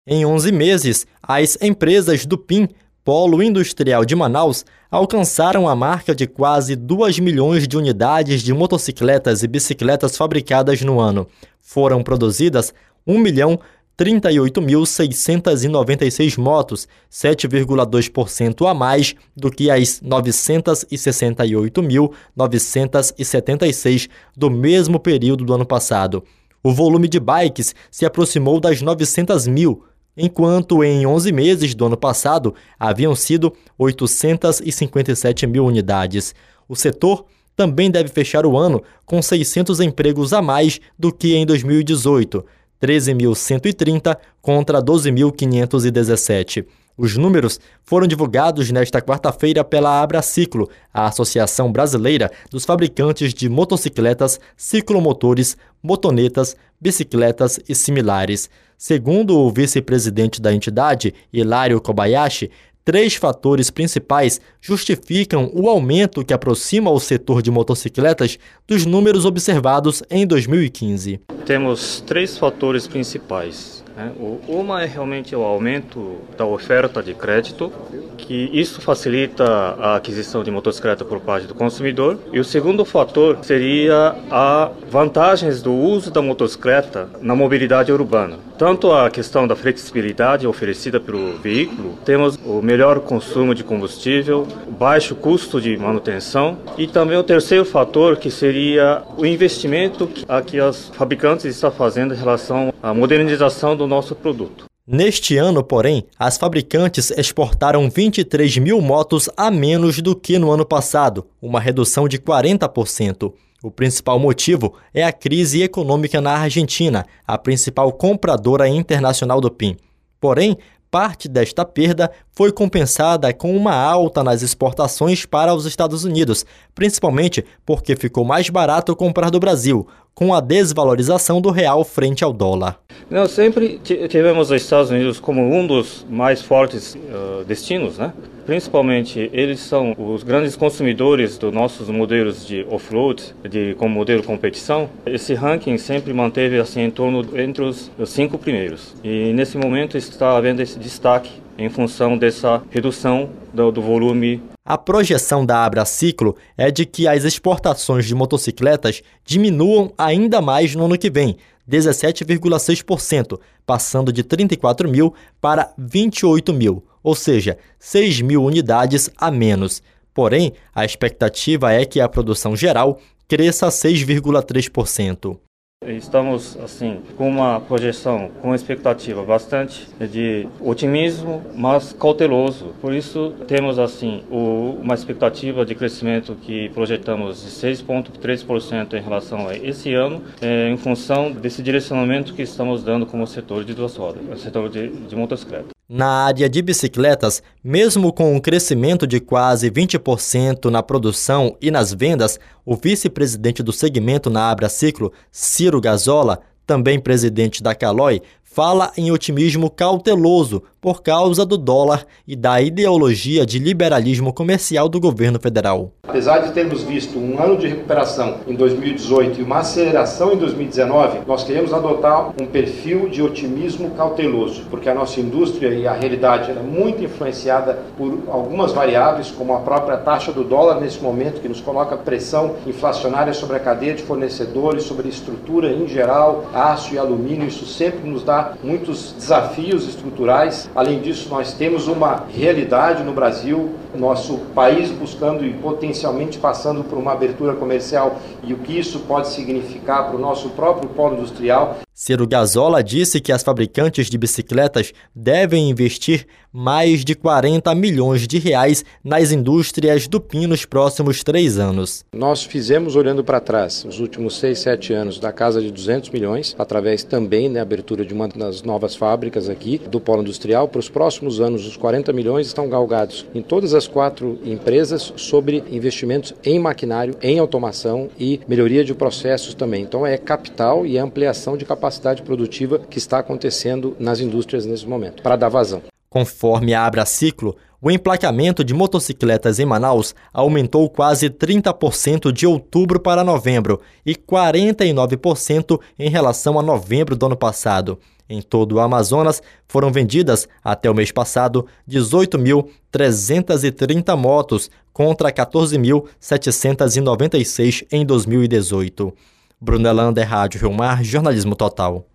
Em 11 meses, as empresas do PIM, Polo Industrial de Manaus, alcançaram a marca de quase 2 milhões de unidades de motocicletas e bicicletas fabricadas no ano. Foram produzidas 1.038.696 motos, 7,2% a mais do que as 968.976 do mesmo período do ano passado. O volume de bikes se aproximou das 900 mil, enquanto em 11 meses do ano passado haviam sido 857 mil unidades. O setor também deve fechar o ano com 600 empregos a mais do que em 2018, 13.130 contra 12.517. Os números foram divulgados nesta quarta-feira pela Abraciclo, a Associação Brasileira dos Fabricantes de Motocicletas, Ciclomotores, Motonetas, Bicicletas e similares. Segundo o vice-presidente da entidade, Hilário Kobayashi, 3 fatores principais justificam o aumento que aproxima o setor de motocicletas dos números observados em 2015. Temos 3 fatores principais. Uma é realmente o aumento da oferta de crédito, que isso facilita a aquisição de motocicleta por parte do consumidor. E o segundo fator seria as vantagens do uso da motocicleta na mobilidade urbana. Tanto a questão da flexibilidade oferecida pelo veículo, temos o melhor consumo de combustível, baixo custo de manutenção e também o terceiro fator, que seria o investimento que as fabricantes estão fazendo em relação à modernização do nosso produto. Neste ano, porém, as fabricantes exportaram 23 mil motos a menos do que no ano passado, uma redução de 40%. O principal motivo é a crise econômica na Argentina, a principal compradora internacional do PIM. Porém, parte desta perda foi compensada com uma alta nas exportações para os Estados Unidos, principalmente porque ficou mais barato comprar do Brasil, com a desvalorização do real frente ao dólar. Nós sempre tivemos os Estados Unidos como um dos mais fortes destinos, né? Principalmente, eles são os grandes consumidores dos nossos modelos de off-road, como modelo competição. Esse ranking sempre manteve assim, entre os 5 primeiros. E nesse momento está havendo esse destaque em função dessa redução do volume. A projeção da Abraciclo é de que as exportações de motocicletas diminuam ainda mais no ano que vem, 17,6%, passando de 34 mil para 28 mil, ou seja, 6 mil unidades a menos. Porém, a expectativa é que a produção geral cresça 6,3%. Estamos assim com uma projeção, com uma expectativa bastante de otimismo, mas cauteloso. Por isso temos assim uma expectativa de crescimento que projetamos de 6,3% em relação a esse ano, em função desse direcionamento que estamos dando como setor de duas rodas, o setor de motocicleta. Na área de bicicletas, mesmo com um crescimento de quase 20% na produção e nas vendas, o vice-presidente do segmento na Abraciclo, Ciro Gazzola, também presidente da Caloi, fala em otimismo cauteloso por causa do dólar e da ideologia de liberalismo comercial do governo federal. Apesar de termos visto um ano de recuperação em 2018 e uma aceleração em 2019, nós queremos adotar um perfil de otimismo cauteloso, porque a nossa indústria e a realidade é muito influenciada por algumas variáveis, como a própria taxa do dólar nesse momento, que nos coloca pressão inflacionária sobre a cadeia de fornecedores, sobre a estrutura em geral, aço e alumínio. Isso sempre nos dá muitos desafios estruturais. Além disso, nós temos uma realidade no Brasil, nosso país buscando e potencialmente passando por uma abertura comercial, e o que isso pode significar para o nosso próprio polo industrial. Ciro Gazzola disse que as fabricantes de bicicletas devem investir mais de 40 milhões de reais nas indústrias do PIM nos próximos 3 anos. Nós fizemos, olhando para trás, os últimos 6, 7 anos, da casa de 200 milhões, através também da abertura de uma das novas fábricas aqui do polo industrial. Para os próximos anos, os 40 milhões estão galgados em todas as 4 empresas sobre investimentos em maquinário, em automação e melhoria de processos também. Então é capital e ampliação de capacidade produtiva que está acontecendo nas indústrias nesse momento, para dar vazão. Conforme a Abraciclo, o emplacamento de motocicletas em Manaus aumentou quase 30% de outubro para novembro e 49% em relação a novembro do ano passado. Em todo o Amazonas, foram vendidas, até o mês passado, 18.330 motos, contra 14.796 em 2018. Brunelander, Rádio Rio Mar, Jornalismo Total.